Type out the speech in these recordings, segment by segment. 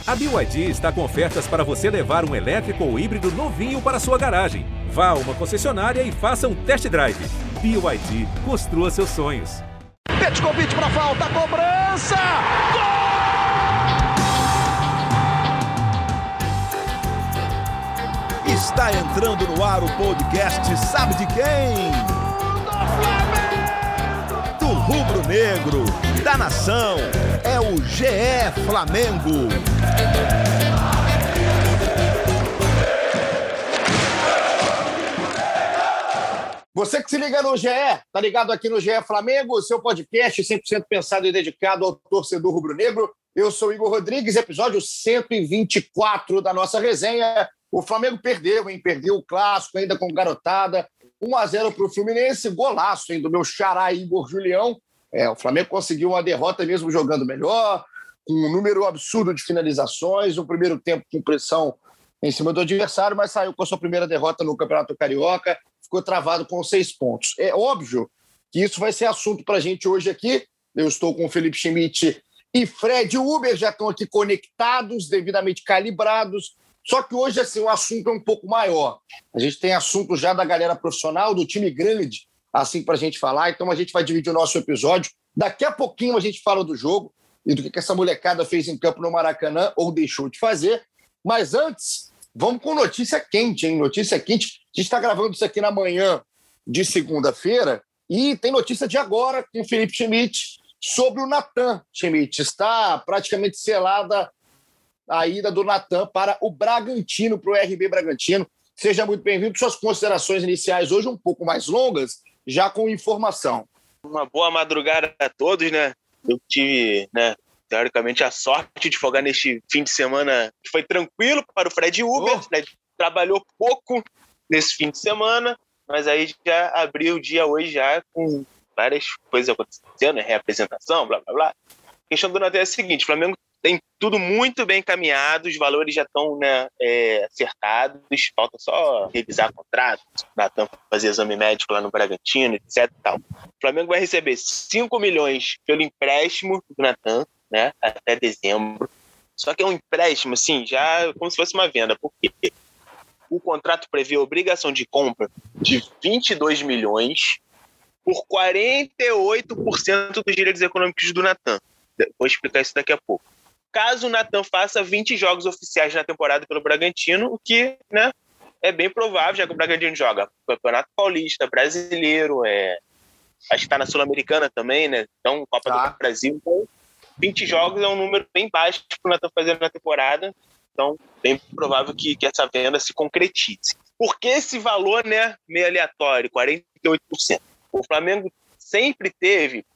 A BYD está com ofertas para você levar um elétrico ou híbrido novinho para sua garagem. Vá a uma concessionária e faça um test drive. BYD, construa seus sonhos. Petkovic para falta, cobrança! Gol! Está entrando no ar o podcast Sabe de quem? Do rubro-negro, da nação, é o GE Flamengo. Você que se liga no GE, tá ligado aqui no GE Flamengo, seu podcast 100% pensado e dedicado ao torcedor rubro-negro. Eu sou Igor Rodrigues, episódio 124 da nossa resenha. O Flamengo perdeu, hein? Perdeu o clássico ainda com garotada. 1-0 para o Fluminense, golaço, hein, do meu xará Igor Julião. O Flamengo conseguiu uma derrota mesmo jogando melhor, com um número absurdo de finalizações, o primeiro tempo com pressão em cima do adversário, mas saiu com a sua primeira derrota no Campeonato Carioca, ficou travado com 6 pontos. É óbvio que isso vai ser assunto para a gente hoje aqui. Eu estou com o Felipe Schmidt e Fred Uber, já estão aqui conectados, devidamente calibrados. Só que hoje, assim, o assunto é um pouco maior. A gente tem assunto já da galera profissional, do time grande, assim, para a gente falar. Então, a gente vai dividir o nosso episódio. Daqui a pouquinho a gente fala do jogo e do que essa molecada fez em campo no Maracanã ou deixou de fazer. Mas antes, vamos com notícia quente, hein? Notícia quente. A gente está gravando isso aqui na manhã de segunda-feira e tem notícia de agora com o Felipe Schmidt sobre o Natan Schmidt. Está praticamente selada a ida do Natan para o Bragantino, para o RB Bragantino. Seja muito bem-vindo. Suas considerações iniciais hoje um pouco mais longas, já com informação. Uma boa madrugada a todos, né? Eu tive, teoricamente, a sorte de folgar neste fim de semana que foi tranquilo para o Fred Uber. Fred trabalhou pouco nesse fim de semana, mas aí já abriu o dia hoje já com várias coisas acontecendo, reapresentação, blá, blá, blá. A questão do Natan é a seguinte: o Flamengo tem tudo muito bem encaminhado, os valores já estão acertados, falta só revisar contrato, Natan fazer exame médico lá no Bragantino, etc. Tal. O Flamengo vai receber 5 milhões pelo empréstimo do Natan, né, até dezembro. Só que é um empréstimo, assim, já como se fosse uma venda, porque o contrato prevê a obrigação de compra de 22 milhões por 48% dos direitos econômicos do Natan. Vou explicar isso daqui a pouco. Caso o Natan faça 20 jogos oficiais na temporada pelo Bragantino, o que, é bem provável, já que o Bragantino joga Campeonato Paulista, Brasileiro, acho que está na Sul-Americana também, né? Então, Copa do Brasil. Então, 20 jogos é um número bem baixo para o Natan fazer na temporada. Então, bem provável que essa venda se concretize. Por que esse valor, meio aleatório, 48%? O Flamengo sempre teve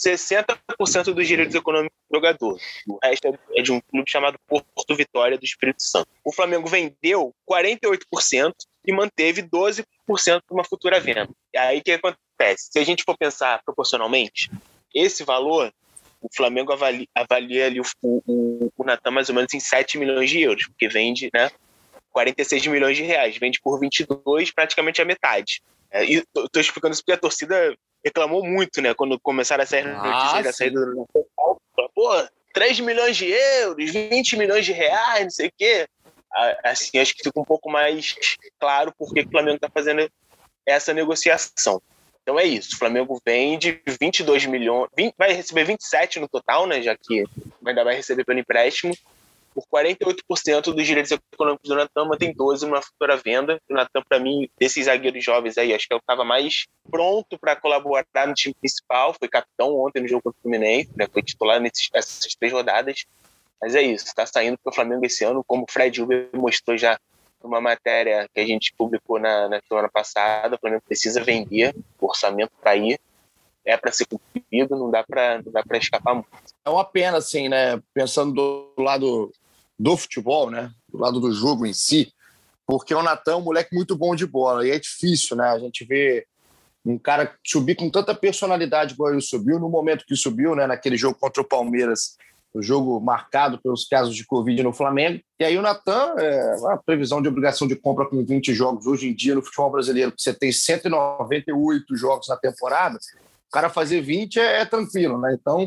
60% dos direitos econômicos do jogador. O resto é de um clube chamado Porto Vitória do Espírito Santo. O Flamengo vendeu 48% e manteve 12% para uma futura venda. E aí o que acontece? Se a gente for pensar proporcionalmente, esse valor, o Flamengo avalia ali o Natan mais ou menos em 7 milhões de euros, porque vende 46 milhões de reais, vende por 22, praticamente a metade. E estou explicando isso porque a torcida reclamou muito, quando começaram a sair notícias da saída do Natan. 3 milhões de euros, 20 milhões de reais, não sei o quê. Assim, acho que fica um pouco mais claro por que o Flamengo está fazendo essa negociação. Então é isso, o Flamengo vende 22 milhões, vai receber 27 no total, já que ainda vai receber pelo empréstimo, por 48% dos direitos econômicos do Natan, mantém 12% numa futura venda. O Natan, para mim, desses zagueiros jovens aí, acho que eu estava mais pronto para colaborar no time principal. Foi capitão ontem no jogo contra o Fluminense, foi titular nessas 3 rodadas. Mas é isso, está saindo para o Flamengo esse ano, como o Fred Uber mostrou já numa matéria que a gente publicou na semana passada. O Flamengo precisa vender, o orçamento para ir. É para ser cumprido, não dá para escapar muito. É uma pena, assim, pensando do lado do futebol, do lado do jogo em si, porque o Natan é um moleque muito bom de bola, e é difícil, a gente vê um cara subir com tanta personalidade como ele subiu, no momento que subiu, naquele jogo contra o Palmeiras, o jogo marcado pelos casos de Covid no Flamengo, e aí o Natan, a previsão de obrigação de compra com 20 jogos hoje em dia no futebol brasileiro, que você tem 198 jogos na temporada, o cara fazer 20 é tranquilo, Então,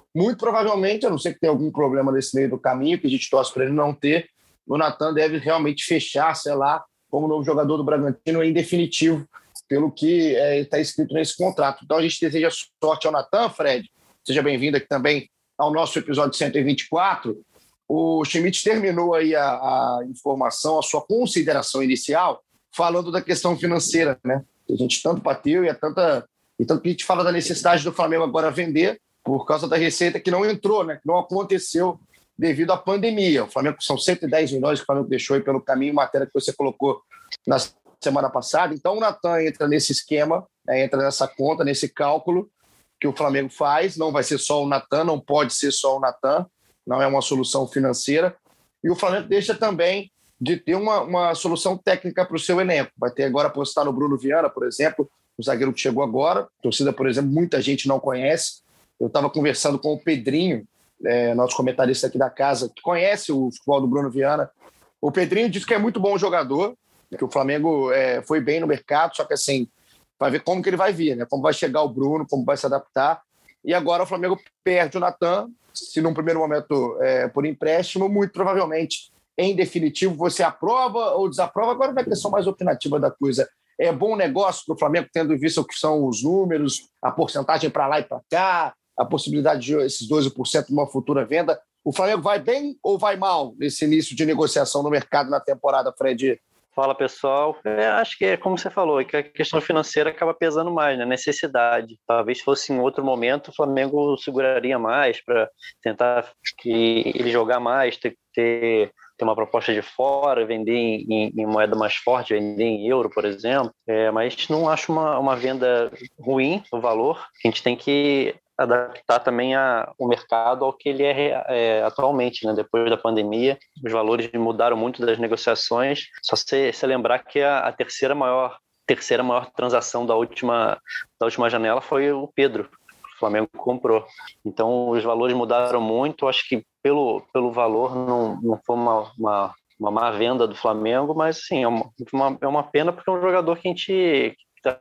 muito provavelmente, a não ser que tenha algum problema nesse meio do caminho, que a gente torce para ele não ter, o Natan deve realmente fechar, sei lá, como novo jogador do Bragantino em definitivo, pelo que está escrito nesse contrato. Então a gente deseja sorte ao Natan, Fred. Seja bem-vindo aqui também ao nosso episódio 124. O Schmidt terminou aí a informação, a sua consideração inicial, falando da questão financeira, né? A gente tanto bateu e tanto que a gente fala da necessidade do Flamengo agora vender por causa da receita que não entrou, né? Que não aconteceu devido à pandemia. O Flamengo são 110 milhões que o Flamengo deixou aí pelo caminho, matéria que você colocou na semana passada. Então o Natan entra nesse esquema, né? Entra nessa conta, nesse cálculo que o Flamengo faz. Não vai ser só o Natan, não pode ser só o Natan, não é uma solução financeira. E o Flamengo deixa também de ter uma solução técnica para o seu elenco. Vai ter agora apostar no Bruno Viana, por exemplo, o zagueiro que chegou agora. A torcida, por exemplo, muita gente não conhece. Eu estava conversando com o Pedrinho, nosso comentarista aqui da casa, que conhece o futebol do Bruno Viana. O Pedrinho disse que é muito bom jogador, que o Flamengo foi bem no mercado, só que assim, vai ver como que ele vai vir, né? Como vai chegar o Bruno, como vai se adaptar. E agora o Flamengo perde o Natan, se num primeiro momento por empréstimo, muito provavelmente, em definitivo, você aprova ou desaprova. Agora na questão mais opinativa da coisa. É bom negócio para o Flamengo, tendo em vista o que são os números, a porcentagem para lá e para cá, a possibilidade de esses 12% de uma futura venda. O Flamengo vai bem ou vai mal nesse início de negociação no mercado na temporada, Fred? Fala, pessoal. Acho que é como você falou, que a questão financeira acaba pesando mais, né? Necessidade. Talvez fosse em outro momento, o Flamengo seguraria mais para tentar que ele jogar mais, ter uma proposta de fora, vender em moeda mais forte, vender em euro, por exemplo. Mas não acho uma venda ruim, o valor. A gente tem que adaptar também o mercado ao que ele é atualmente, né? Depois da pandemia, os valores mudaram muito das negociações. Só se lembrar que a terceira maior transação da última janela foi o Pedro. O Flamengo comprou. Então, os valores mudaram muito. Acho que pelo valor não foi uma má venda do Flamengo, mas assim, é uma pena porque é um jogador que a gente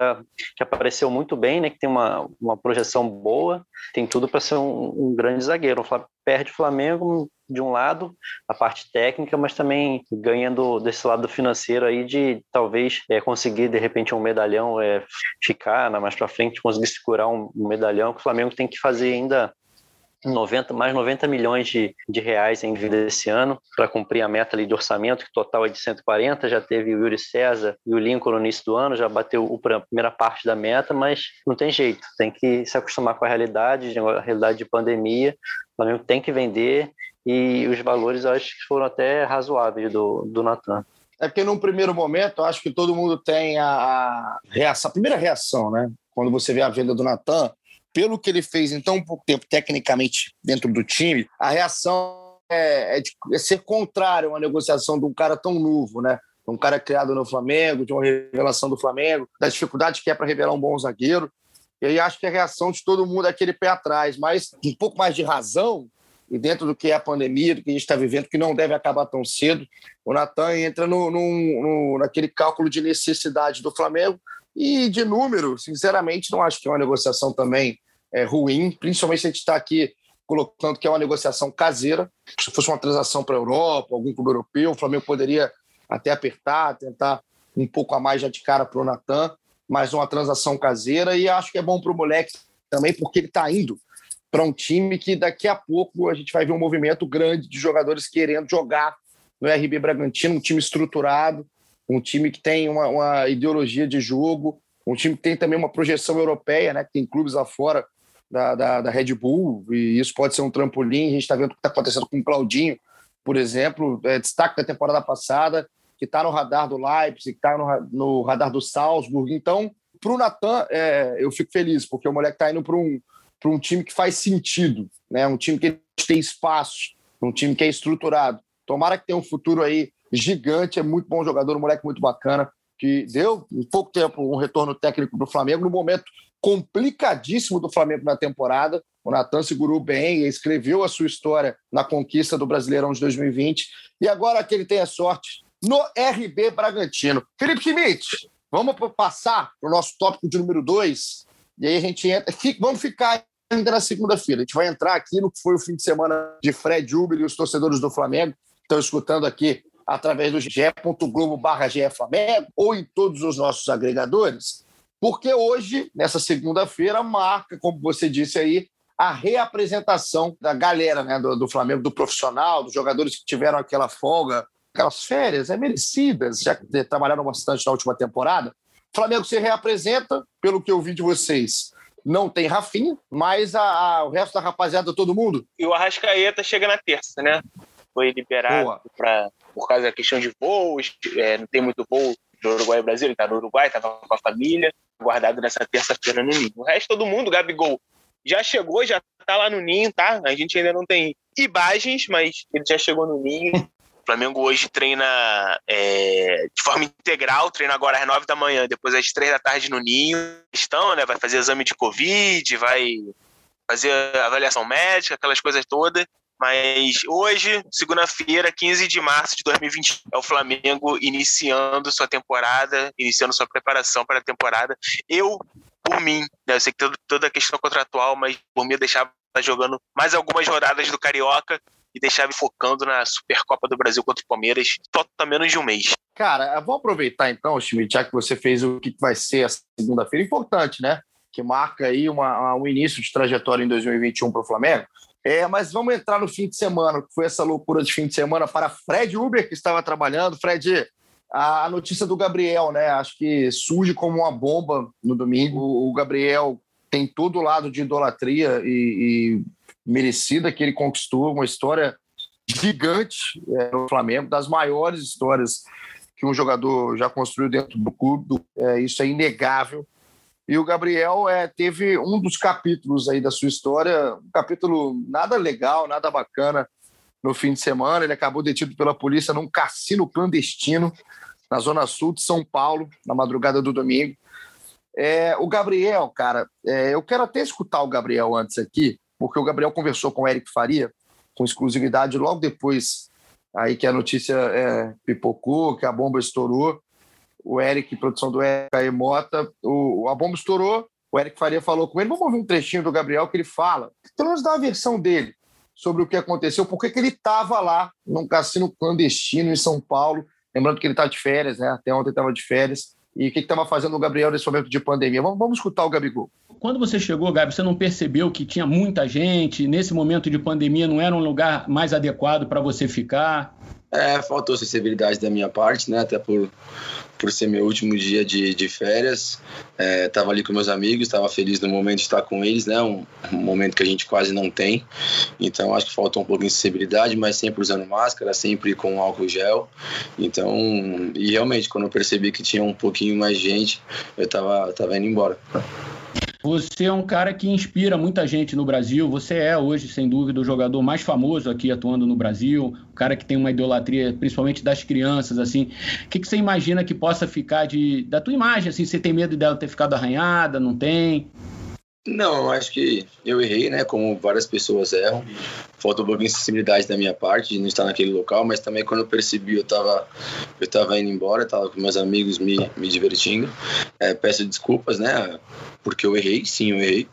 que apareceu muito bem, né, que tem uma projeção boa, tem tudo para ser um grande zagueiro. Perde o Flamengo de um lado, a parte técnica, mas também ganhando desse lado financeiro aí de talvez conseguir de repente um medalhão, ficar mais para frente, conseguir segurar um medalhão, que o Flamengo tem que fazer ainda mais 90 milhões de reais em vida esse ano para cumprir a meta ali de orçamento, que total é de 140, já teve o Yuri César e o Lincoln no início do ano, já bateu a primeira parte da meta, mas não tem jeito, tem que se acostumar com a realidade de pandemia, o Flamengo tem que vender e os valores eu acho que foram até razoáveis do Natan. É porque num primeiro momento, eu acho que todo mundo tem a primeira reação, né? Quando você vê a venda do Natan, pelo que ele fez em tão pouco tempo, tecnicamente, dentro do time, a reação é ser contrário a uma negociação de um cara tão novo, né? Um cara criado no Flamengo, de uma revelação do Flamengo, da dificuldade que é para revelar um bom zagueiro. E aí acho que a reação de todo mundo é aquele pé atrás, mas um pouco mais de razão, e dentro do que é a pandemia, do que a gente está vivendo, que não deve acabar tão cedo, o Natan entra naquele cálculo de necessidade do Flamengo. E de número, sinceramente, não acho que é uma negociação também ruim, principalmente se a gente está aqui colocando que é uma negociação caseira. Se fosse uma transação para a Europa, algum clube europeu, o Flamengo poderia até apertar, tentar um pouco a mais já de cara para o Natan, mas uma transação caseira. E acho que é bom para o moleque também, porque ele está indo para um time que daqui a pouco a gente vai ver um movimento grande de jogadores querendo jogar no RB Bragantino, um time estruturado, um time que tem uma ideologia de jogo, um time que tem também uma projeção europeia, né, que tem clubes lá fora da Red Bull, e isso pode ser um trampolim. A gente está vendo o que está acontecendo com o Claudinho, por exemplo, destaque da temporada passada, que está no radar do Leipzig, que está no radar do Salzburg. Então, para o Natan, eu fico feliz, porque o moleque está indo para um time que faz sentido, né, um time que tem espaço, um time que é estruturado. Tomara que tenha um futuro aí gigante, é muito bom jogador, um moleque muito bacana, que deu em pouco tempo um retorno técnico do Flamengo, no momento complicadíssimo do Flamengo na temporada. O Natan segurou bem, escreveu a sua história na conquista do Brasileirão de 2020, e agora que ele tem a sorte no RB Bragantino. Felipe Schmidt, vamos passar para o nosso tópico de número 2, e aí a gente entra, vamos ficar ainda na segunda-feira. A gente vai entrar aqui no que foi o fim de semana de Fred Uber e os torcedores do Flamengo estão escutando aqui através do ge.globo/GEFlamengo ou em todos os nossos agregadores, porque hoje, nessa segunda-feira, marca, como você disse aí, a reapresentação da galera, né, do Flamengo, do profissional, dos jogadores que tiveram aquela folga, aquelas férias merecidas, já que trabalharam bastante na última temporada. O Flamengo se reapresenta, pelo que eu vi de vocês. Não tem Rafinha, mas o resto da rapaziada, todo mundo. E o Arrascaeta chega na terça, né? Foi liberado por causa da questão de voos, não tem muito voo do Uruguai e Brasil, ele tá no Uruguai, estava com a família, guardado nessa terça-feira no Ninho. O resto, todo mundo, Gabigol, já chegou, já tá lá no Ninho, tá? A gente ainda não tem imagens, mas ele já chegou no Ninho. O Flamengo hoje treina de forma integral, treina agora às 9 da manhã, depois às 3 da tarde no Ninho. Né? Vai fazer exame de Covid, vai fazer avaliação médica, aquelas coisas todas. Mas hoje, segunda-feira, 15 de março de 2020, é o Flamengo iniciando sua temporada, iniciando sua preparação para a temporada. Por mim, né, eu sei que toda a questão contratual, mas por mim eu deixava jogando mais algumas rodadas do Carioca e deixava focando na Supercopa do Brasil contra o Palmeiras, falta menos de um mês. Cara, vamos aproveitar então, Schmidt, já que você fez o que vai ser a segunda-feira, importante, né? Que marca aí um início de trajetória em 2021 para o Flamengo. Mas vamos entrar no fim de semana, que foi essa loucura de fim de semana para Fred Uber, que estava trabalhando. Fred, a notícia do Gabriel, né? Acho que surge como uma bomba no domingo. O Gabriel tem todo o lado de idolatria e merecida que ele conquistou, uma história gigante no Flamengo, das maiores histórias que um jogador já construiu dentro do clube. Isso é inegável. E o Gabriel teve um dos capítulos aí da sua história, um capítulo nada legal, nada bacana no fim de semana. Ele acabou detido pela polícia num cassino clandestino na zona sul de São Paulo, na madrugada do domingo. O Gabriel, cara, eu quero até escutar o Gabriel antes aqui, porque o Gabriel conversou com o Eric Faria, com exclusividade, logo depois aí que a notícia pipocou, que a bomba estourou. O Eric, produção do Eric aí, Mota, a bomba estourou, o Eric Faria falou com ele. Vamos ouvir um trechinho do Gabriel que ele fala, pelo menos dá a versão dele sobre o que aconteceu, por que ele estava lá num cassino clandestino em São Paulo, lembrando que ele está de férias, né? Até ontem estava de férias, e o que estava fazendo o Gabriel nesse momento de pandemia. Vamos escutar o Gabigol. Quando você chegou, Gabi, você não percebeu que tinha muita gente, nesse momento de pandemia não era um lugar mais adequado para você ficar? Faltou sensibilidade da minha parte, né? Até por ser meu último dia de férias. Estava ali com meus amigos, estava feliz no momento de estar com eles, né? Um momento que a gente quase não tem. Então, acho que faltou um pouquinho de sensibilidade, mas sempre usando máscara, sempre com álcool gel. Então, e realmente, quando eu percebi que tinha um pouquinho mais de gente, eu estava indo embora. Você é um cara que inspira muita gente no Brasil. Você é hoje, sem dúvida, o jogador mais famoso aqui atuando no Brasil. Um cara que tem uma idolatria, principalmente das crianças, assim. O que você imagina que possa ficar da tua imagem, assim? Você tem medo dela ter ficado arranhada? Não tem? Não, acho que eu errei, né? Como várias pessoas erram. Falta um pouquinho de sensibilidade da minha parte de não estar naquele local, mas também quando eu percebi, eu tava indo embora, tava com meus amigos me divertindo. Peço desculpas, né? Porque eu errei, sim, eu errei.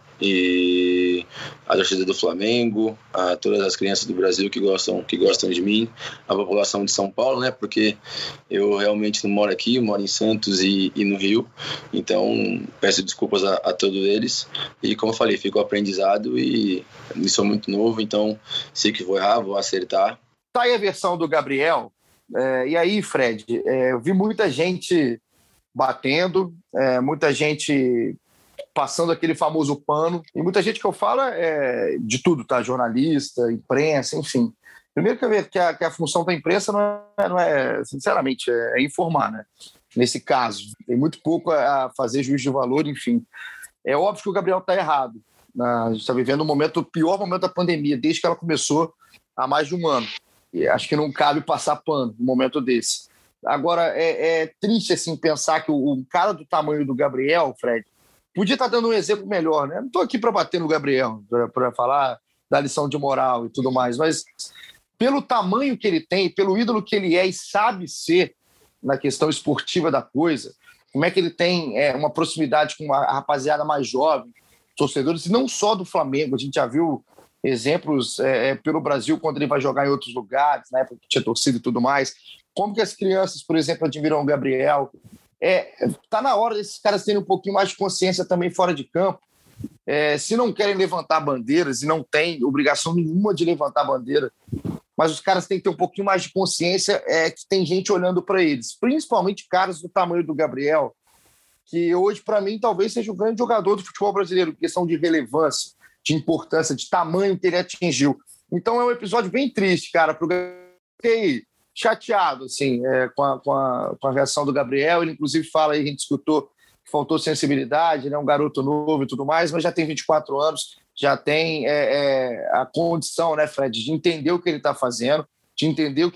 E a torcida do Flamengo, a todas as crianças do Brasil que gostam de mim, a população de São Paulo, né? Porque eu realmente não moro aqui, eu moro em Santos e no Rio. Então, peço desculpas a todos eles. E como eu falei, fico aprendizado e sou muito novo, então sei que vou errar, vou acertar. Tá aí a versão do Gabriel. E aí, Fred, eu vi muita gente batendo, muita gente passando aquele famoso pano, e muita gente que eu falo de tudo, tá? Jornalista, imprensa, enfim. Primeiro que a função da imprensa não é sinceramente, é informar, né? Nesse caso, tem muito pouco a fazer juízo de valor, enfim. É óbvio que o Gabriel está errado. A gente está vivendo o pior momento da pandemia, desde que ela começou há mais de um ano. E acho que não cabe passar pano num momento desse. Agora, é triste assim, pensar que um cara do tamanho do Gabriel, Fred, podia estar dando um exemplo melhor, né? Não estou aqui para bater no Gabriel, para falar da lição de moral e tudo mais, mas pelo tamanho que ele tem, pelo ídolo que ele é e sabe ser na questão esportiva da coisa, como é que ele tem uma proximidade com a rapaziada mais jovem, torcedores, e não só do Flamengo. A gente já viu exemplos pelo Brasil, quando ele vai jogar em outros lugares, na época que tinha torcida e tudo mais. Como que as crianças, por exemplo, admiram o Gabriel. Tá na hora desses caras terem um pouquinho mais de consciência também fora de campo. Se não querem levantar bandeiras, e não tem obrigação nenhuma de levantar bandeira, mas os caras têm que ter um pouquinho mais de consciência que tem gente olhando para eles, principalmente caras do tamanho do Gabriel, que hoje, para mim, talvez seja o grande jogador do futebol brasileiro, em questão de relevância, de importância, de tamanho que ele atingiu. Então é um episódio bem triste, cara, pro Gabriel. Fiquei chateado assim, com a reação do Gabriel. Ele, inclusive, fala aí, a gente escutou, que faltou sensibilidade, né? Um garoto novo e tudo mais, mas já tem 24 anos, já tem a condição, né, Fred, de entender o que ele está fazendo, de entender o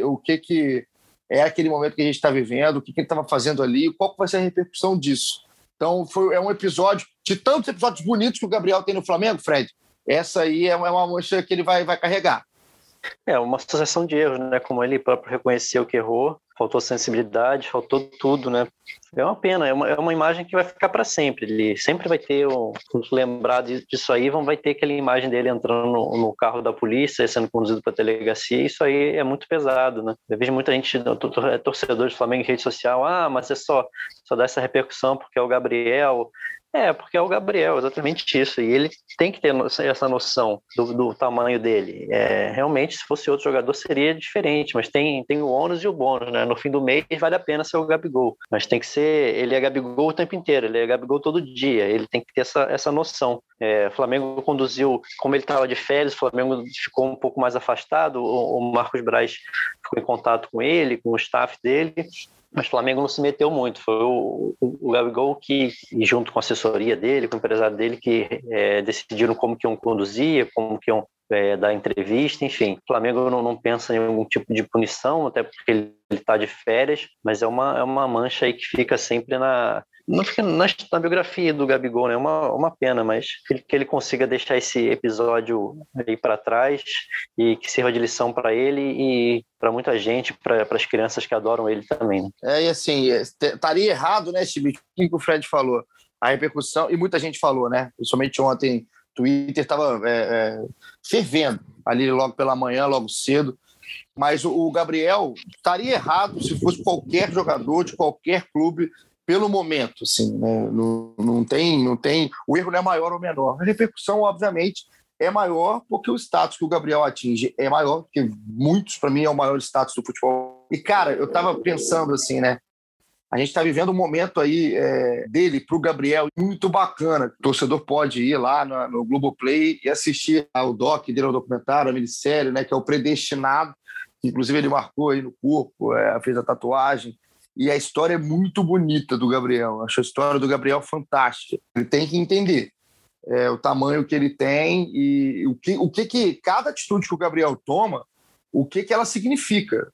que é aquele momento que a gente está vivendo, o que ele estava fazendo ali, qual vai ser a repercussão disso. Então, é um episódio, de tantos episódios bonitos que o Gabriel tem no Flamengo, Fred, essa aí é uma mancha que ele vai carregar. Uma sucessão de erros, né? Como ele próprio reconheceu que errou, faltou sensibilidade, faltou tudo, né? É uma pena, é uma imagem que vai ficar para sempre. Ele sempre vai ter lembrar disso aí, vai ter aquela imagem dele entrando no carro da polícia, sendo conduzido para a delegacia. Isso aí é muito pesado, né? Eu vejo muita gente, torcedor de Flamengo em rede social, mas só dá essa repercussão porque é o Gabriel. Porque é o Gabriel, exatamente isso. E ele tem que ter essa noção do tamanho dele. Realmente, se fosse outro jogador, seria diferente, mas tem o ônus e o bônus, né? No fim do mês, vale a pena ser o Gabigol. Mas tem que ser... Ele é Gabigol o tempo inteiro, ele é Gabigol todo dia. Ele tem que ter essa noção. O Flamengo conduziu... Como ele estava de férias, o Flamengo ficou um pouco mais afastado. O Marcos Braz ficou em contato com ele, com o staff dele. Mas o Flamengo não se meteu muito, foi o Gabigol que, junto com a assessoria dele, com o empresário dele, que decidiram como que iam conduzir, como que iam dar entrevista, enfim. O Flamengo não pensa em algum tipo de punição, até porque ele está de férias, mas é uma mancha aí que fica sempre não fica na biografia do Gabigol, né? Uma pena, mas que ele consiga deixar esse episódio aí para trás e que sirva de lição para ele e para muita gente, para as crianças que adoram ele também. Né? E assim, estaria errado, né, Chibi? O que o Fred falou? A repercussão, e muita gente falou, né? Principalmente ontem, o Twitter estava fervendo ali logo pela manhã, logo cedo. Mas o Gabriel estaria errado se fosse qualquer jogador de qualquer clube pelo momento, assim, né? Não tem, o erro não é maior ou menor. A repercussão, obviamente, é maior porque o status que o Gabriel atinge é maior, porque muitos, para mim, é o maior status do futebol. E, cara, eu estava pensando assim, né? A gente está vivendo um momento aí dele para o Gabriel muito bacana. O torcedor pode ir lá no Globoplay e assistir ao doc dele, ao documentário, a minissérie, né? Que é o Predestinado. Inclusive, ele marcou aí no corpo, fez a tatuagem. E a história é muito bonita do Gabriel. Acho a história do Gabriel fantástica. Ele tem que entender o tamanho que ele tem e o que cada atitude que o Gabriel toma, o que ela significa,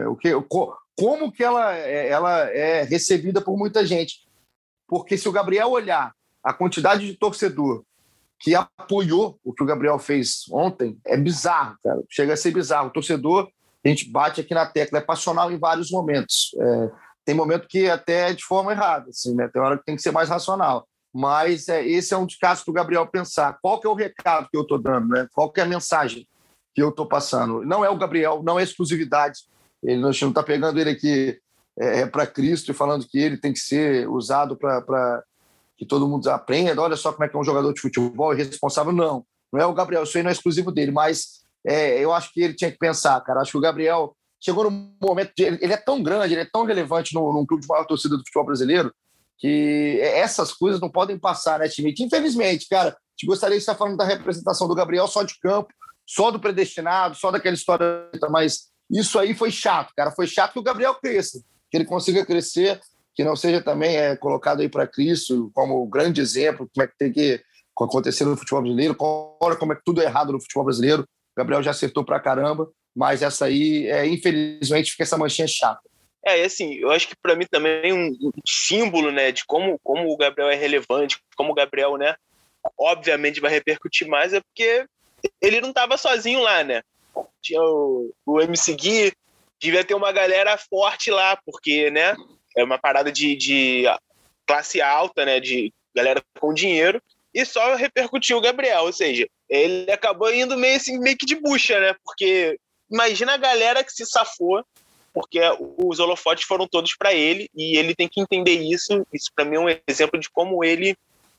como que ela é recebida por muita gente. Porque se o Gabriel olhar a quantidade de torcedor que apoiou o que o Gabriel fez ontem, é bizarro, cara. Chega a ser bizarro. O torcedor, a gente bate aqui na tecla, é passional em vários momentos. Tem momento que até é de forma errada, assim, né? Tem hora que tem que ser mais racional. Mas esse é um dos casos para o Gabriel pensar. Qual que é o recado que eu estou dando, né? Qual que é a mensagem que eu estou passando? Não é o Gabriel, não é exclusividade. A gente não está pegando ele aqui para Cristo e falando que ele tem que ser usado para que todo mundo aprenda. Olha só como é que é um jogador de futebol irresponsável. Não é o Gabriel. Isso aí não é exclusivo dele. Mas eu acho que ele tinha que pensar, cara. Acho que o Gabriel chegou num momento... Ele é tão grande, ele é tão relevante num clube de maior torcida do futebol brasileiro que essas coisas não podem passar, né, time? Infelizmente, cara, te gostaria de estar falando da representação do Gabriel só de campo, só do Predestinado, só daquela história, mas isso aí foi chato, cara. Foi chato que o Gabriel cresça, que ele consiga crescer, que não seja também colocado aí para Cristo como grande exemplo, como é que tem que acontecer no futebol brasileiro, olha como é que tudo é errado no futebol brasileiro. O Gabriel já acertou pra caramba, mas essa aí, infelizmente, fica essa manchinha chata. Assim, eu acho que para mim também um símbolo, né, de como o Gabriel é relevante, como o Gabriel, né, obviamente vai repercutir mais, é porque ele não estava sozinho lá, né? Tinha o MC Gui, devia ter uma galera forte lá, porque, né, é uma parada de classe alta, né, de galera com dinheiro, e só repercutiu o Gabriel, ou seja, ele acabou indo meio que de bucha, né? Porque imagina a galera que se safou, porque os holofotes foram todos para ele, e ele tem que entender isso. Isso para mim é um exemplo de como ele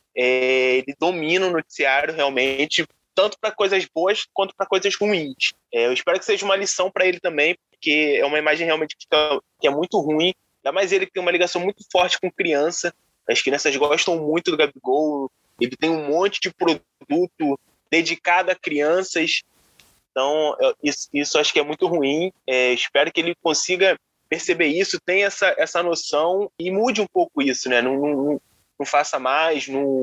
domina o noticiário realmente, tanto para coisas boas quanto para coisas ruins. Eu espero que seja uma lição para ele também, porque é uma imagem realmente que é muito ruim, ainda mais ele que tem uma ligação muito forte com criança. As crianças gostam muito do Gabigol, ele tem um monte de produto dedicado a crianças, então isso acho que é muito ruim. Espero que ele consiga perceber isso, tenha essa noção e mude um pouco isso, né? Não faça mais,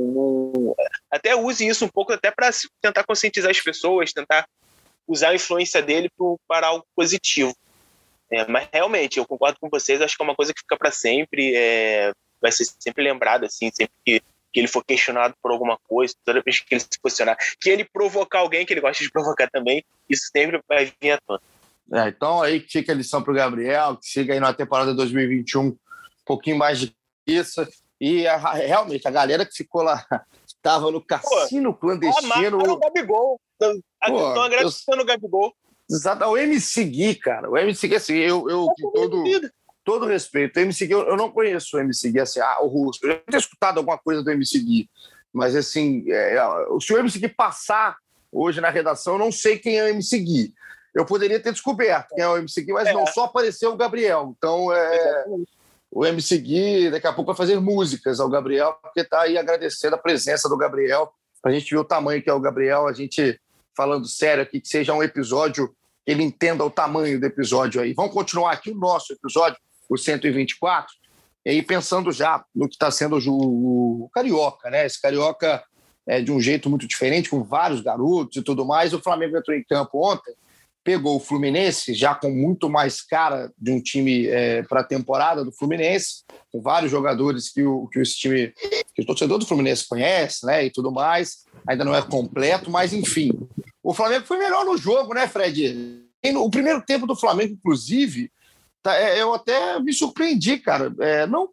até use isso um pouco até para tentar conscientizar as pessoas, tentar usar a influência dele para algo positivo. Mas realmente, eu concordo com vocês, acho que é uma coisa que fica para sempre, vai ser sempre lembrado, assim, sempre que ele for questionado por alguma coisa, toda vez que ele se posicionar, que ele provocar alguém, que ele gosta de provocar também, isso sempre vai vir à tona. Então aí fica a lição para o Gabriel, que chega aí na temporada 2021 um pouquinho mais de isso. E realmente, a galera que ficou lá, estava no cassino clandestino. O Gabigol. Estão agradecendo o Gabigol. Exato, o MC Gui, cara. O MC Gui, assim, eu com todo respeito, o MC Gui, eu não conheço o MC Gui, assim, o russo. Eu já tinha escutado alguma coisa do MC Gui, mas, assim, se o MC Gui passar hoje na redação, eu não sei quem é o MC Gui. Eu poderia ter descoberto quem é o MC Gui, mas não, só apareceu o Gabriel. Então, o MC Gui daqui a pouco vai fazer músicas ao Gabriel, porque está aí agradecendo a presença do Gabriel. A gente viu o tamanho que é o Gabriel, a gente falando sério aqui, que seja um episódio, que ele entenda o tamanho do episódio aí. Vamos continuar aqui o nosso episódio, o 124, e aí pensando já no que está sendo o Carioca, né? Esse Carioca é de um jeito muito diferente, com vários garotos e tudo mais. O Flamengo entrou em campo ontem, pegou o Fluminense, já com muito mais cara de um time para a temporada do Fluminense, com vários jogadores que o torcedor do Fluminense conhece, né, e tudo mais. Ainda não é completo, mas enfim. O Flamengo foi melhor no jogo, né, Fred? O primeiro tempo do Flamengo, inclusive, eu até me surpreendi, cara. Não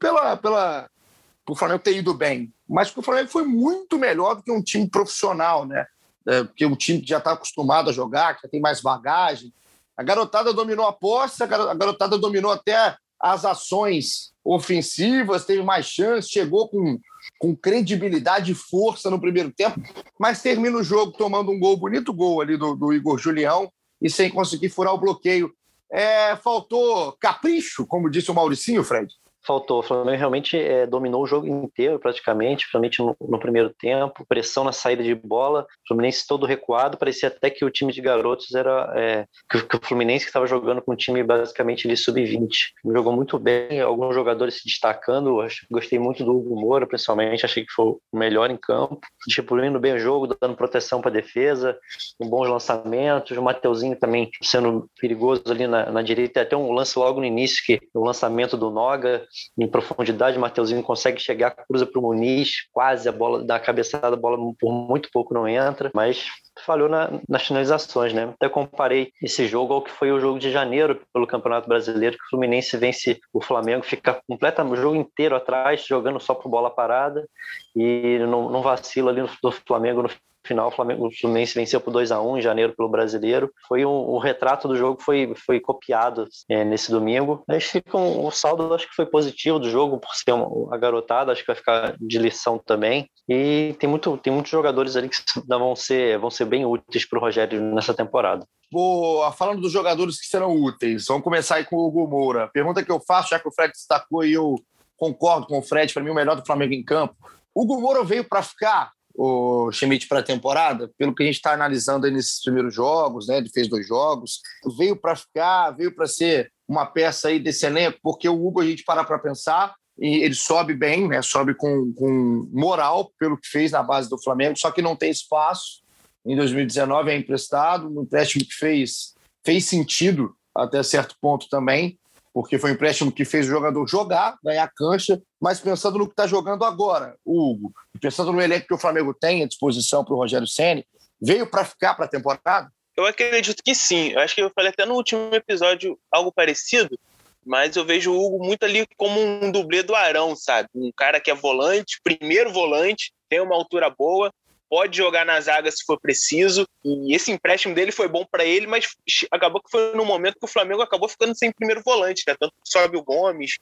por Flamengo ter ido bem, mas porque o Flamengo foi muito melhor do que um time profissional, né? Porque o time que já está acostumado a jogar, que já tem mais bagagem. A garotada dominou a posse, a garotada dominou até as ações ofensivas, teve mais chance, chegou com credibilidade e força no primeiro tempo, mas termina o jogo tomando um bonito gol ali do Igor Julião e sem conseguir furar o bloqueio. Faltou capricho, como disse o Mauricinho, Fred? Faltou. O Flamengo realmente dominou o jogo inteiro, praticamente, principalmente no primeiro tempo. Pressão na saída de bola. O Fluminense todo recuado. Parecia até que o time de garotos era... que o Fluminense que estava jogando com um time basicamente de sub-20. Jogou muito bem, alguns jogadores se destacando. Gostei muito do Hugo Moura, principalmente. Achei que foi o melhor em campo. Disciplinando bem o jogo, dando proteção para a defesa. Bons lançamentos. O Mateuzinho também sendo perigoso ali na direita. Até um lance logo no início, que o lançamento do Noga, em profundidade, o Mateuzinho consegue chegar, cruza para o Muniz, quase a bola, da cabeçada, a bola por muito pouco não entra, mas falhou nas finalizações, né? Até comparei esse jogo ao que foi o jogo de janeiro pelo Campeonato Brasileiro, que o Fluminense vence o Flamengo, fica completamente o jogo inteiro atrás, jogando só por bola parada, e não vacila ali do Flamengo no final. O Fluminense venceu por 2-1 em janeiro pelo Brasileiro. Foi o retrato do jogo foi copiado nesse domingo. Mas o saldo acho que foi positivo do jogo, por ser a garotada, acho que vai ficar de lição também. E tem muitos jogadores ali que vão ser bem úteis para o Rogério nessa temporada. Falando dos jogadores que serão úteis, vamos começar aí com o Hugo Moura. Pergunta que eu faço, já que o Fred destacou e eu concordo com o Fred, para mim o melhor do Flamengo em campo. O Hugo Moura veio para ficar, o Schmidt, para a temporada, pelo que a gente está analisando aí nesses primeiros jogos, né? Ele fez 2 jogos, veio para ficar, veio para ser uma peça aí desse elenco, porque o Hugo, a gente para pensar, e ele sobe bem, né? Sobe com moral pelo que fez na base do Flamengo, só que não tem espaço. Em 2019 é emprestado, um empréstimo que fez sentido até certo ponto também, porque foi um empréstimo que fez o jogador jogar, ganhar cancha, mas pensando no que está jogando agora, o Hugo, pensando no elenco que o Flamengo tem à disposição para o Rogério Ceni, veio para ficar para a temporada? Eu acredito que sim. Eu acho que eu falei até no último episódio algo parecido, mas eu vejo o Hugo muito ali como um dublê do Arão, sabe? Um cara que é volante, primeiro volante, tem uma altura boa, pode jogar na zaga se for preciso, e esse empréstimo dele foi bom para ele, mas acabou que foi no momento que o Flamengo acabou ficando sem primeiro volante, né? Tanto que sobe o Gomes,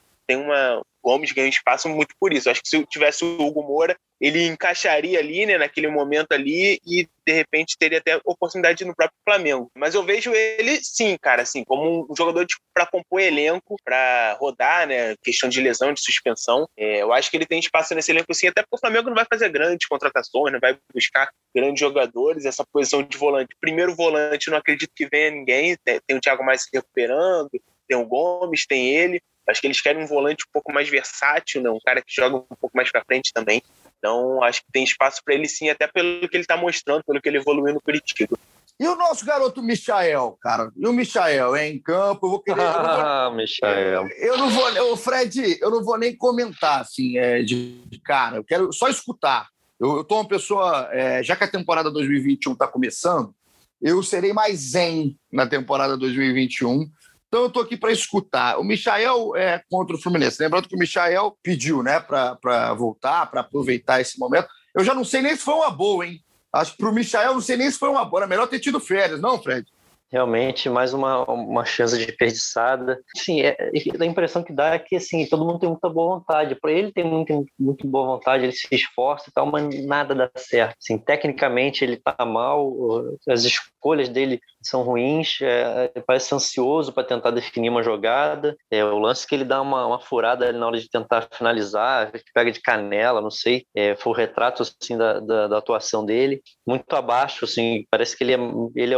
Gomes ganha espaço muito por isso. Acho que se tivesse o Hugo Moura, ele encaixaria ali, né, naquele momento ali, e de repente teria até oportunidade no próprio Flamengo. Mas eu vejo ele, sim, cara, assim, como um jogador para compor elenco, para rodar, né, questão de lesão, de suspensão. Eu acho que ele tem espaço nesse elenco, sim, até porque o Flamengo não vai fazer grandes contratações, não vai buscar grandes jogadores, essa posição de volante. Primeiro volante, não acredito que venha ninguém, tem o Thiago Maia se recuperando, tem o Gomes, tem ele. Acho que eles querem um volante um pouco mais versátil, né? Um cara que joga um pouco mais para frente também. Então, acho que tem espaço para ele sim, até pelo que ele está mostrando, pelo que ele evoluiu no Curitiba. E o nosso garoto Michael, cara? E o Michael em campo? Eu vou querer. Michael. Eu não vou, Fred, eu não vou nem comentar assim, de cara. Eu quero só escutar. Eu tô uma pessoa, já que a temporada 2021 está começando, eu serei mais zen na temporada 2021. Então eu estou aqui para escutar. O Michael é contra o Fluminense. Lembrando que o Michael pediu, né, para voltar, para aproveitar esse momento. Eu já não sei nem se foi uma boa, hein? Acho que para o Michael não sei nem se foi uma boa. Era melhor ter tido férias, não, Fred? Realmente, mais uma chance desperdiçada. Sim, a impressão que dá é que assim, todo mundo tem muita boa vontade. Para ele tem muito boa vontade, ele se esforça e tal, mas nada dá certo. Assim, tecnicamente ele está mal, as escolhas dele são ruins, ele parece ansioso para tentar definir uma jogada. O lance que ele dá uma furada ali na hora de tentar finalizar, que pega de canela, não sei. Foi o retrato assim, da atuação dele. Muito abaixo, assim, parece que ele é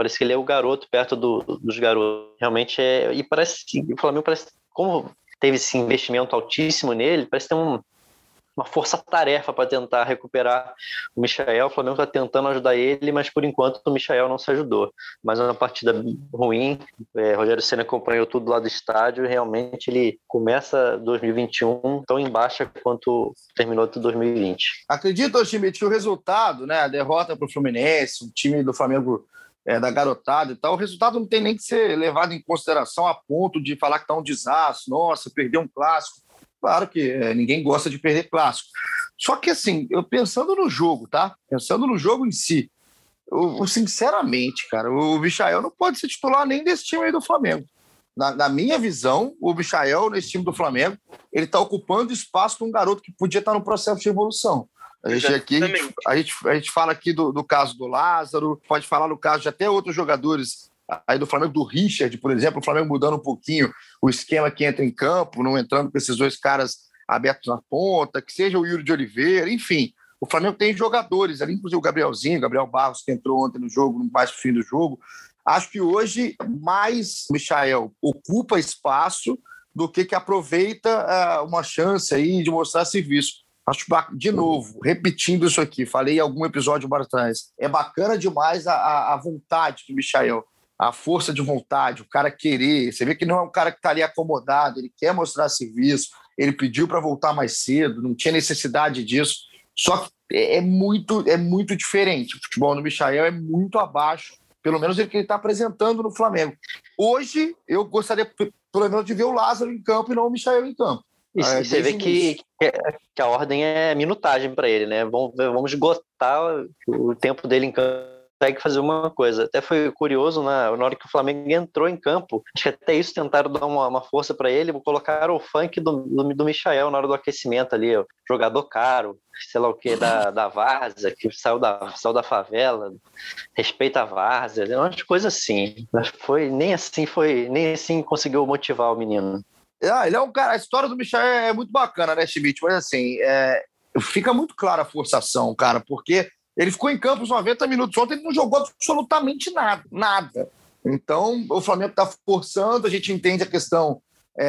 o garoto perto dos garotos. Realmente e parece que o Flamengo como teve esse investimento altíssimo nele, parece ter uma força-tarefa para tentar recuperar o Michael. O Flamengo está tentando ajudar ele, mas por enquanto o Michael não se ajudou. Mas é uma partida ruim. Rogério Ceni acompanhou tudo lá do estádio e realmente ele começa 2021 tão em baixa quanto terminou 2020. Acredito, Schmidt, que o resultado, né, a derrota para o Fluminense, o time do Flamengo da garotada e tal, o resultado não tem nem que ser levado em consideração a ponto de falar que está um desastre, nossa, perdeu um clássico. Claro que ninguém gosta de perder clássico. Só que, assim, eu pensando no jogo, tá? Pensando no jogo em si, eu sinceramente, cara, o Michael não pode ser titular nem desse time aí do Flamengo. Na minha visão, o Michael, nesse time do Flamengo, ele está ocupando espaço de um garoto que podia estar no processo de evolução. A gente fala aqui do caso do Lázaro, pode falar no caso de até outros jogadores aí do Flamengo, do Richard, por exemplo, o Flamengo mudando um pouquinho o esquema que entra em campo, não entrando com esses dois caras abertos na ponta, que seja o Yuri de Oliveira, enfim. O Flamengo tem jogadores ali, inclusive o Gabrielzinho, Gabriel Barros, que entrou ontem no jogo, mais pro fim do jogo. Acho que hoje mais o Michael ocupa espaço do que aproveita uma chance aí de mostrar serviço. Acho, de novo, repetindo isso aqui, falei em algum episódio atrás, é bacana demais a vontade do Michael, a força de vontade, o cara querer. Você vê que não é um cara que está ali acomodado, ele quer mostrar serviço, ele pediu para voltar mais cedo, não tinha necessidade disso. Só que é muito diferente. O futebol do Michael é muito abaixo, pelo menos ele que ele está apresentando no Flamengo. Hoje, eu gostaria, pelo menos, de ver o Lázaro em campo e não o Michael em campo. E você vê que a ordem é minutagem para ele, né? Vamos esgotar o tempo dele em campo. Consegue fazer uma coisa. Até foi curioso, na hora que o Flamengo entrou em campo, acho que até isso tentaram dar uma força para ele, colocaram o funk do Michael na hora do aquecimento ali, ó, jogador caro, sei lá o que, da várzea, que saiu da favela, respeita a várzea, umas coisas assim. Nem assim conseguiu motivar o menino. Ele é um cara, a história do Michael é muito bacana, né, Schmidt? Mas assim, fica muito clara a forçação, cara, porque ele ficou em campo os 90 minutos. Ontem ele não jogou absolutamente nada. Então, o Flamengo está forçando, a gente entende a questão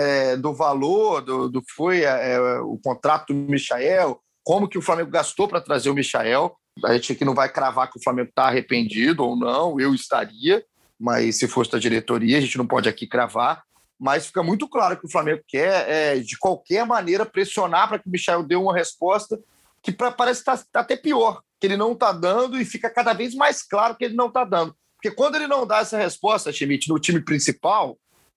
do valor, do que foi o contrato do Michael, como que o Flamengo gastou para trazer o Michael. A gente aqui não vai cravar que o Flamengo está arrependido ou não, eu estaria, mas se fosse da diretoria, a gente não pode aqui cravar. Mas fica muito claro que o Flamengo quer, de qualquer maneira, pressionar para que o Michael dê uma resposta que parece estar até pior, que ele não está dando, e fica cada vez mais claro que ele não está dando. Porque quando ele não dá essa resposta, Schmidt, no time principal,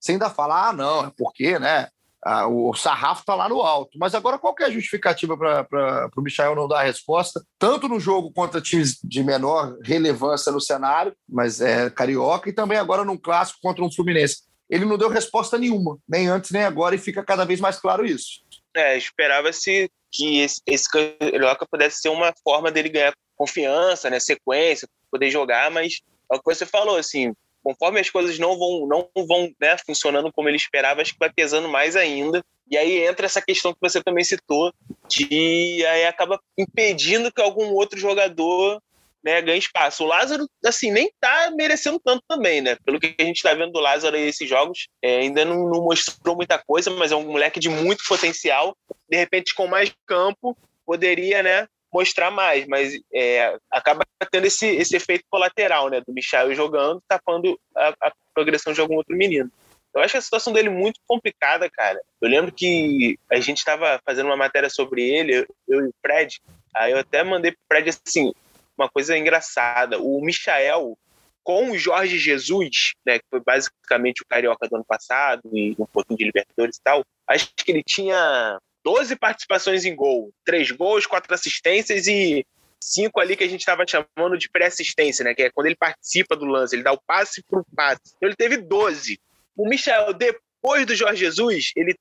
você ainda fala, não, é porque, né? O sarrafo está lá no alto. Mas agora, qual que é a justificativa para o Michael não dar a resposta? Tanto no jogo contra times de menor relevância no cenário, mas é carioca, e também agora num clássico contra um Fluminense. Ele não deu resposta nenhuma, nem antes nem agora, e fica cada vez mais claro isso. Esperava-se que esse carioca pudesse ser uma forma dele ganhar confiança, né, sequência, poder jogar, mas é o que você falou, assim, conforme as coisas não vão né, funcionando como ele esperava, acho que vai pesando mais ainda. E aí entra essa questão que você também citou, que aí acaba impedindo que algum outro jogador, né, ganhe espaço. O Lázaro, assim, nem tá merecendo tanto também, né? Pelo que a gente tá vendo do Lázaro aí, esses jogos, ainda não mostrou muita coisa, mas é um moleque de muito potencial. De repente, com mais campo, poderia, né, mostrar mais, mas acaba tendo esse efeito colateral, né, do Michael jogando, tapando a progressão de algum outro menino. Eu acho a situação dele muito complicada, cara. Eu lembro que a gente estava fazendo uma matéria sobre ele, eu e o Fred, aí eu até mandei pro Fred, assim, uma coisa engraçada. O Michael, com o Jorge Jesus, né, que foi basicamente o carioca do ano passado, e um pouquinho de Libertadores e tal, acho que ele tinha 12 participações em gol, 3 gols, 4 assistências e 5 ali que a gente estava chamando de pré-assistência, né? Que é quando ele participa do lance, ele dá o passe pro passe. Então ele teve 12. O Michael, depois do Jorge Jesus, ele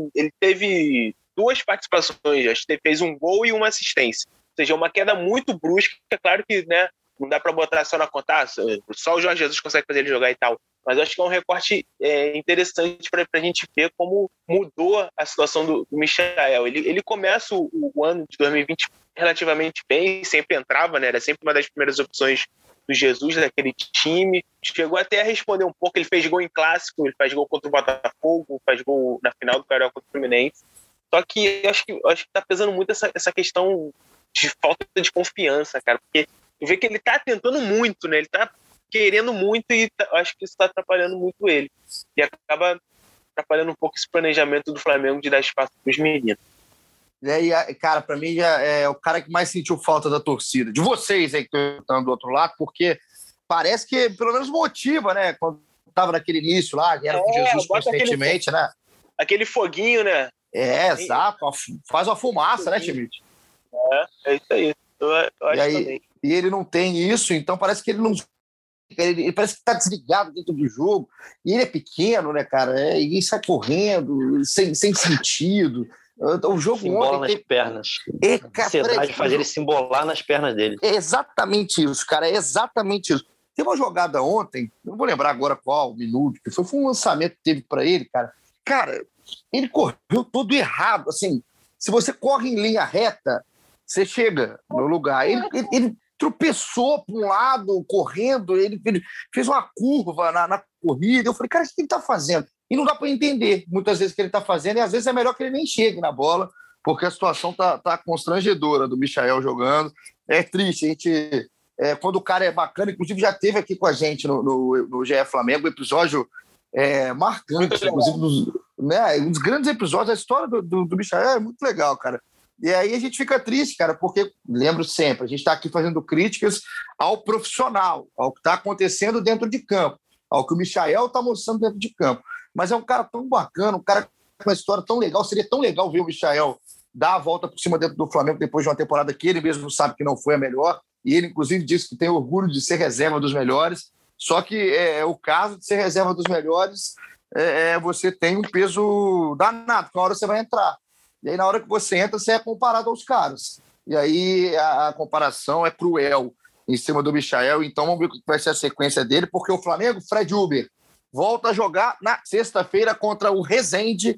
teve 2 participações, acho que ele fez um gol e uma assistência. Ou seja, uma queda muito brusca. É claro que, né, não dá para botar só na conta, só o Jorge Jesus consegue fazer ele jogar e tal. Mas eu acho que é um recorte interessante para a gente ver como mudou a situação do Michael. Ele começa o ano de 2020 relativamente bem, sempre entrava, né? Era sempre uma das primeiras opções do Jesus daquele time. Chegou até a responder um pouco, ele fez gol em clássico, ele faz gol contra o Botafogo, faz gol na final do Carioca contra o Fluminense. Só que eu acho que tá pesando muito essa questão de falta de confiança, cara, porque tu vê que ele tá tentando muito, né? Ele tá querendo muito e acho que isso está atrapalhando muito ele. E acaba atrapalhando um pouco esse planejamento do Flamengo de dar espaço para os meninos. E aí, cara, para mim é o cara que mais sentiu falta da torcida. De vocês aí que estão do outro lado, porque parece que pelo menos motiva, né? Quando estava naquele início lá, que era com Jesus constantemente, né? Aquele foguinho, né? Exato. Faz uma fumaça, né, Schmidt? É isso aí. Eu acho aí, também. E ele não tem isso, então parece que ele não... Ele parece que está desligado dentro do jogo. E ele é pequeno, né, cara? E sai correndo, sem sentido. O jogo se embola nas pernas. A ansiedade faz ele se embolar nas pernas dele. É exatamente isso, cara. É exatamente isso. Teve uma jogada ontem, não vou lembrar agora qual minuto, que foi um lançamento que teve para ele, cara. Cara, ele correu todo errado. Assim, se você corre em linha reta, você chega no lugar. Ele tropeçou para um lado, correndo, ele fez uma curva na corrida. Eu falei, cara, o que ele está fazendo? E não dá para entender muitas vezes o que ele está fazendo, e às vezes é melhor que ele nem chegue na bola, porque a situação tá constrangedora do Michael jogando. É triste, a gente... quando o cara é bacana, inclusive já teve aqui com a gente no GE Flamengo, um episódio marcante, inclusive um dos grandes episódios da história do Michael, é muito legal, cara. E aí a gente fica triste, cara, porque, lembro sempre, a gente está aqui fazendo críticas ao profissional, ao que está acontecendo dentro de campo, ao que o Michael está mostrando dentro de campo. Mas é um cara tão bacana, um cara com uma história tão legal, seria tão legal ver o Michael dar a volta por cima dentro do Flamengo depois de uma temporada que ele mesmo sabe que não foi a melhor, e ele, inclusive, disse que tem orgulho de ser reserva dos melhores, só que o caso de ser reserva dos melhores, você tem um peso danado, porque uma hora você vai entrar. E aí, na hora que você entra, você é comparado aos caras. E aí, a comparação é cruel em cima do Michael. Então, vamos ver o que vai ser a sequência dele, porque o Flamengo, Fred Uber, volta a jogar na sexta-feira contra o Resende,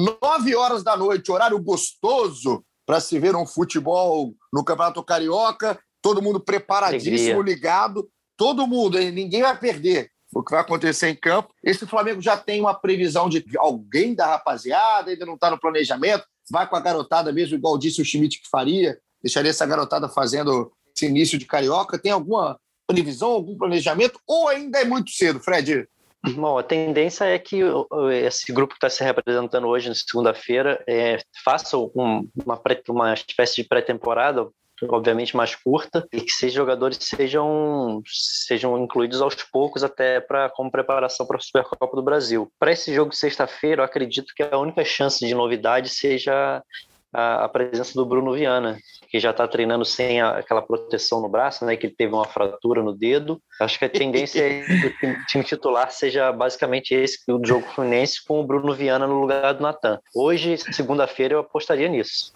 9h da noite, horário gostoso para se ver um futebol no Campeonato Carioca. Todo mundo preparadíssimo, ligado. Todo mundo, ninguém vai perder o que vai acontecer em campo. Esse Flamengo já tem uma previsão de alguém da rapaziada, ainda não está no planejamento. Vai com a garotada mesmo, igual disse o Schmidt que faria, deixaria essa garotada fazendo esse início de Carioca. Tem alguma previsão, algum planejamento, ou ainda é muito cedo, Fred? Bom, a tendência é que esse grupo que está se representando hoje, na segunda-feira, faça uma espécie de pré-temporada, obviamente mais curta, e que esses jogadores sejam incluídos aos poucos até como preparação para a Supercopa do Brasil. Para esse jogo de sexta-feira, eu acredito que a única chance de novidade seja a presença do Bruno Viana, que já está treinando sem aquela proteção no braço, né, que ele teve uma fratura no dedo. Acho que a tendência é que o time titular seja basicamente esse, o jogo Fluminense, com o Bruno Viana no lugar do Natan. Hoje, segunda-feira, eu apostaria nisso.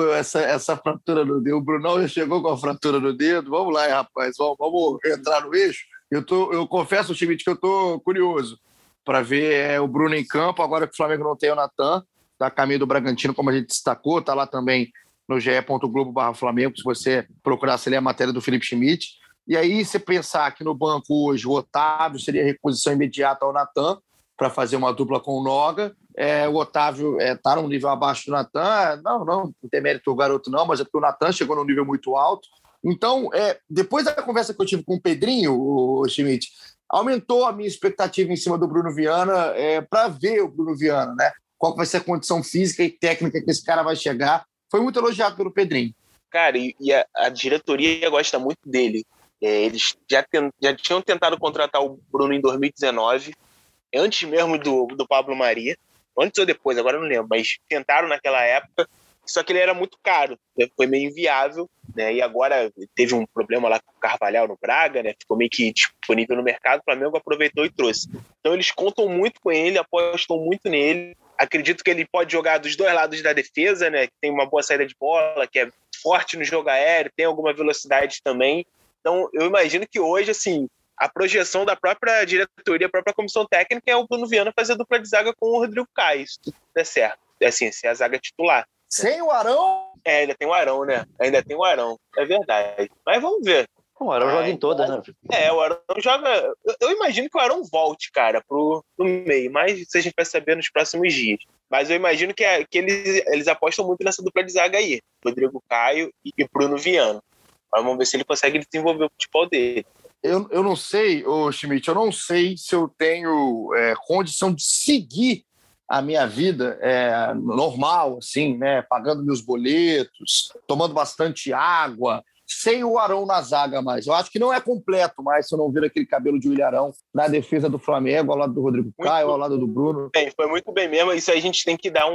Essa fratura no dedo, o Brunão já chegou com a fratura no dedo. Vamos lá, rapaz, vamos entrar no eixo. Eu confesso, Schmidt, que eu estou curioso para ver o Bruno em campo, agora que o Flamengo não tem o Natan. Está a caminho do Bragantino, como a gente destacou, está lá também no ge.globo/Flamengo, se você procurar, você lê a matéria do Felipe Schmidt. E aí, se pensar que no banco hoje o Otávio seria a reposição imediata ao Natan, para fazer uma dupla com o Noga. O Otávio está num nível abaixo do Natan. Não tem mérito o garoto não, mas é porque o Natan chegou num nível muito alto. Então, depois da conversa que eu tive com o Pedrinho, o Schmidt, aumentou a minha expectativa em cima do Bruno Viana para ver o Bruno Viana, né? Qual vai ser a condição física e técnica que esse cara vai chegar. Foi muito elogiado pelo Pedrinho. Cara, e a diretoria gosta muito dele. Eles já tinham tentado contratar o Bruno em 2019, antes mesmo do Pablo Maria. Antes ou depois, agora eu não lembro, mas tentaram naquela época, só que ele era muito caro, né? Foi meio inviável, né? E agora teve um problema lá com o Carvalhal no Braga, né? Ficou meio que disponível no mercado, o Flamengo aproveitou e trouxe. Então eles contam muito com ele, apostam muito nele. Acredito que ele pode jogar dos dois lados da defesa, né? Que tem uma boa saída de bola, que é forte no jogo aéreo, tem alguma velocidade também. Então, eu imagino que hoje, assim, a projeção da própria diretoria, a própria comissão técnica é o Bruno Viana fazer dupla de zaga com o Rodrigo Caio, se tudo der certo. Assim, se é a zaga titular. Sem o Arão? Ainda tem o Arão, né? Ainda tem o Arão, é verdade. Mas vamos ver. O Arão joga em todas, né? O Arão joga... Eu imagino que o Arão volte, cara, pro meio, mas isso a gente vai saber nos próximos dias. Mas eu imagino que eles apostam muito nessa dupla de zaga aí. Rodrigo Caio e Bruno Viana. Mas vamos ver se ele consegue desenvolver o futebol dele. Eu não sei, Schmidt, eu não sei se eu tenho condição de seguir a minha vida normal, assim, né? Pagando meus boletos, tomando bastante água, sem o Arão na zaga mais. Eu acho que não é completo mais se eu não ver aquele cabelo de Willian Arão na defesa do Flamengo, ao lado do Rodrigo Caio, ao lado do Bruno. Foi muito bem mesmo. Isso aí a gente tem que dar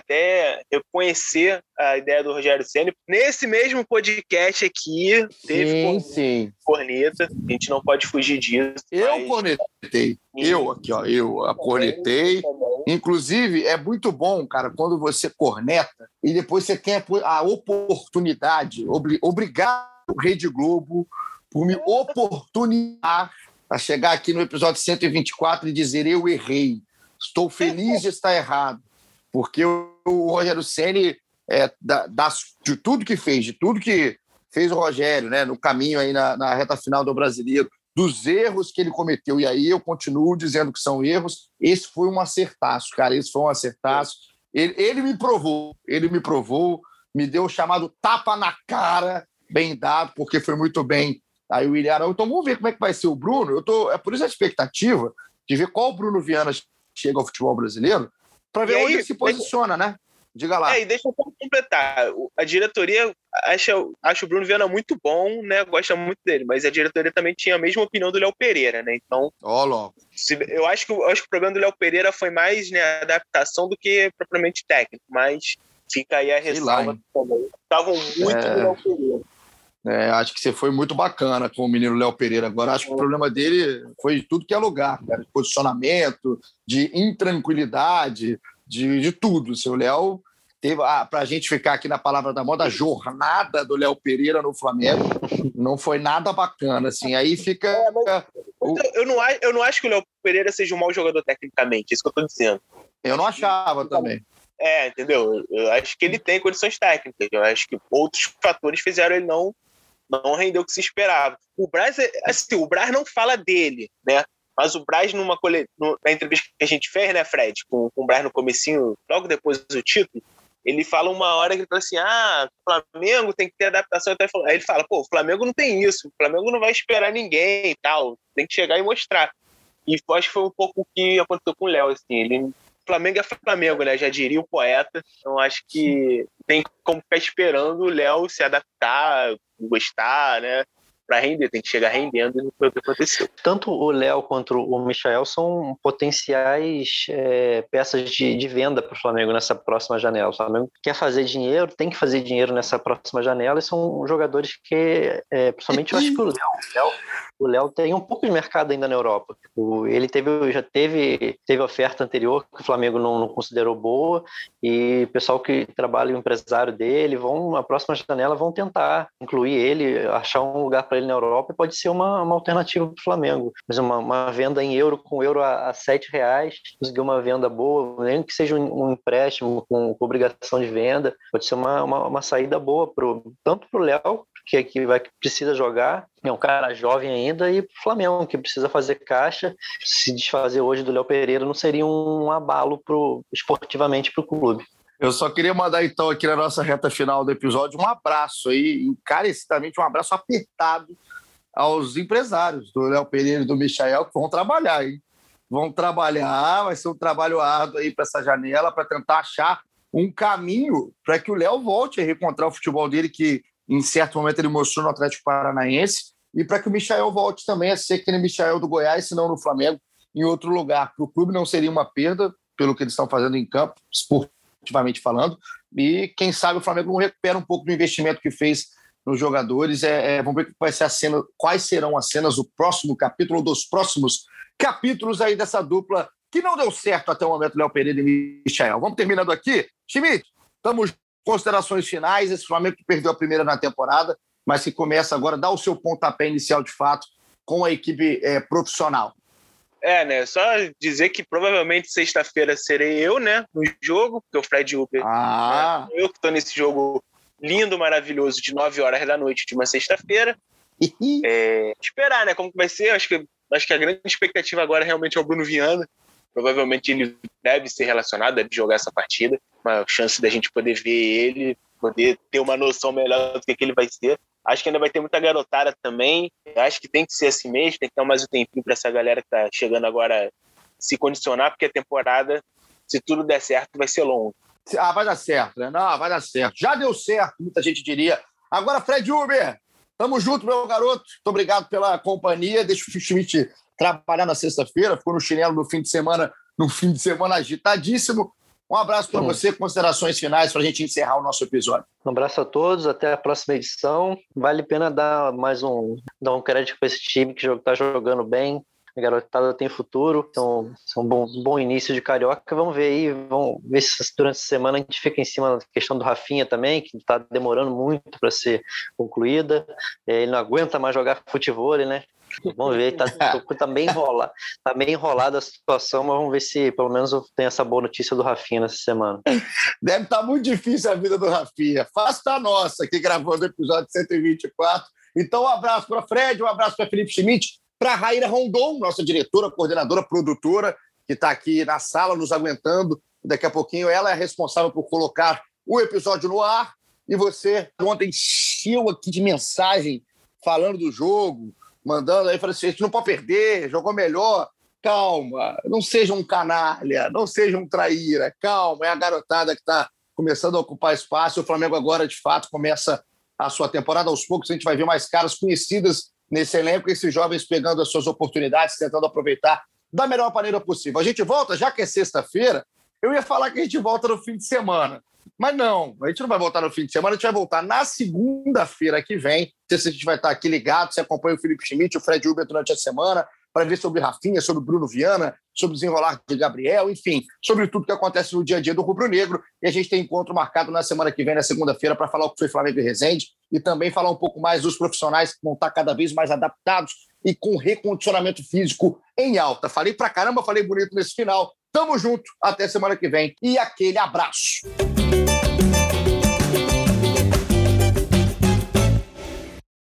até reconhecer a ideia do Rogério Ceni. Nesse mesmo podcast aqui, teve corneta. A gente não pode fugir disso. Eu cornetei. Eu cornetei. Inclusive, é muito bom, cara, quando você corneta e depois você tem a oportunidade, obrigado, Rede Globo, por me oportunizar a chegar aqui no episódio 124 e dizer eu errei. Estou feliz de estar errado. Porque o Rogério Ceni, de tudo que fez o Rogério, né, no caminho aí na reta final do Brasileiro, dos erros que ele cometeu, e aí eu continuo dizendo que são erros, esse foi um acertaço, cara, Ele me provou, me deu o chamado tapa na cara, bem dado, porque foi muito bem aí o Willian Arão. Então vamos ver como é que vai ser o Bruno. É por isso a expectativa de ver qual Bruno Viana chega ao futebol brasileiro, para ver onde ele se posiciona, né? Diga lá. E deixa eu completar. A diretoria acha o Bruno Viana muito bom, né? Gosta muito dele, mas a diretoria também tinha a mesma opinião do Léo Pereira, né? Então, eu acho que o problema do Léo Pereira foi mais, né, adaptação do que propriamente técnico, mas fica aí a ressalva também. Estavam muito do Léo Pereira. Acho que você foi muito bacana com o menino Léo Pereira. Agora, acho que o problema dele foi de tudo que é lugar, cara, de posicionamento, de intranquilidade, de tudo. O seu Léo teve, para a gente ficar aqui na palavra da moda, a jornada do Léo Pereira no Flamengo não foi nada bacana, assim. Aí fica... Eu não acho que o Léo Pereira seja um mau jogador tecnicamente, é isso que eu estou dizendo. Eu não achava também. Entendeu? Eu acho que ele tem condições técnicas. Eu acho que outros fatores fizeram ele não render o que se esperava. O Braz não fala dele, né? Mas o Braz, na entrevista que a gente fez, né, Fred, com o Braz no comecinho, logo depois do título, ele fala uma hora que ele fala assim, o Flamengo tem que ter adaptação. Aí ele fala, o Flamengo não tem isso, o Flamengo não vai esperar ninguém e tal, tem que chegar e mostrar. E acho que foi um pouco o que aconteceu com o Léo, assim, ele Flamengo é Flamengo, né? Já diria o poeta. Então acho que tem como ficar esperando o Léo se adaptar, gostar, né? Para render, tem que chegar rendendo, e não foi o que aconteceu. Tanto o Léo quanto o Michael são potenciais peças de venda para o Flamengo nessa próxima janela. O Flamengo quer fazer dinheiro, tem que fazer dinheiro nessa próxima janela, e são jogadores que, principalmente eu acho que o Léo tem um pouco de mercado ainda na Europa. Ele já teve oferta anterior que o Flamengo não considerou boa, e o pessoal que trabalha, o empresário dele, na próxima janela vão tentar incluir ele, achar um lugar para ele na Europa, e pode ser uma alternativa para o Flamengo. Mas uma venda em euro, com euro a R$7, conseguir uma venda boa, nem que seja um empréstimo com obrigação de venda, pode ser uma saída boa tanto para o Léo, que precisa jogar, é um cara jovem ainda, e pro Flamengo, que precisa fazer caixa. Se desfazer hoje do Léo Pereira não seria um abalo esportivamente para o clube. Eu só queria mandar, então, aqui na nossa reta final do episódio, um abraço aí, encarecidamente, um abraço apertado aos empresários do Léo Pereira e do Michael, que vão trabalhar, hein? Vão trabalhar, vai ser um trabalho árduo aí para essa janela, para tentar achar um caminho para que o Léo volte a reencontrar o futebol dele, que em certo momento ele mostrou no Atlético Paranaense, e para que o Michael volte também a ser aquele Michael do Goiás, se não no Flamengo, em outro lugar. Para o clube não seria uma perda, pelo que eles estão fazendo em campo, esportivamente falando, e quem sabe o Flamengo não recupera um pouco do investimento que fez nos jogadores. Vamos ver vai ser a cena, quais serão as cenas do próximo capítulo, ou dos próximos capítulos aí dessa dupla, que não deu certo até o momento, Léo Pereira e Michael. Vamos terminando aqui. Schmidt, estamos... Considerações finais, esse Flamengo que perdeu a primeira na temporada, mas que começa agora a dar o seu pontapé inicial de fato com a equipe profissional. Né? Só dizer que provavelmente sexta-feira serei eu, né? No jogo, porque o Fred Uber. Eu que estou nesse jogo lindo, maravilhoso, de 9 horas da noite de uma sexta-feira. Esperar, né? Como que vai ser? Acho que a grande expectativa agora realmente é o Bruno Viana. Provavelmente ele deve ser relacionado, deve jogar essa partida. Uma chance da gente poder ver ele, poder ter uma noção melhor do que ele vai ser. Acho que ainda vai ter muita garotada também. Acho que tem que ser assim mesmo, tem que dar mais um tempinho para essa galera que está chegando agora se condicionar, porque a temporada, se tudo der certo, vai ser longa. Vai dar certo, né? Não, vai dar certo. Já deu certo, muita gente diria. Agora, Fred Uber, tamo junto, meu garoto. Muito obrigado pela companhia. Deixa o Schmidt trabalhar na sexta-feira, ficou no chinelo no fim de semana agitadíssimo. Um abraço para você, considerações finais para a gente encerrar o nosso episódio. Um abraço a todos, até a próxima edição. Vale a pena dar um crédito para esse time que está jogando bem. A garotada tem futuro, então é um bom início de Carioca. Vamos ver aí, vamos ver se durante a semana a gente fica em cima da questão do Rafinha também, que está demorando muito para ser concluída. Ele não aguenta mais jogar futebol, né? Vamos ver, tá meio enrolada a situação, mas vamos ver se pelo menos eu tenho essa boa notícia do Rafinha nessa semana. Deve estar muito difícil a vida do Rafinha. Faça a nossa, aqui gravando o episódio 124. Então, um abraço para Fred, um abraço para Felipe Schmidt, para Raíra Rondon, nossa diretora, coordenadora, produtora, que está aqui na sala nos aguentando. Daqui a pouquinho ela é responsável por colocar o episódio no ar. E você ontem encheu aqui de mensagem falando do jogo, mandando aí, falei assim, a gente não pode perder, jogou melhor. Calma, não seja um canalha, não seja um traíra, calma, é a garotada que está começando a ocupar espaço. O Flamengo agora, de fato, começa a sua temporada. Aos poucos a gente vai ver mais caras conhecidas nesse elenco, esses jovens pegando as suas oportunidades, tentando aproveitar da melhor maneira possível. A gente volta, já que é sexta-feira, eu ia falar que a gente volta no fim de semana, mas não, a gente não vai voltar no fim de semana, a gente vai voltar na segunda-feira que vem. Não sei se a gente vai estar aqui ligado, você acompanha o Felipe Schmidt, o Fred Uber durante a semana, para ver sobre Rafinha, sobre Bruno Viana, sobre o desenrolar de Gabriel, enfim, sobre tudo que acontece no dia a dia do Rubro Negro. E a gente tem encontro marcado na semana que vem, na segunda-feira, para falar o que foi Flamengo e Resende e também falar um pouco mais dos profissionais que vão estar cada vez mais adaptados e com recondicionamento físico em alta. Falei pra caramba, falei bonito nesse final. Tamo junto, até semana que vem e aquele abraço.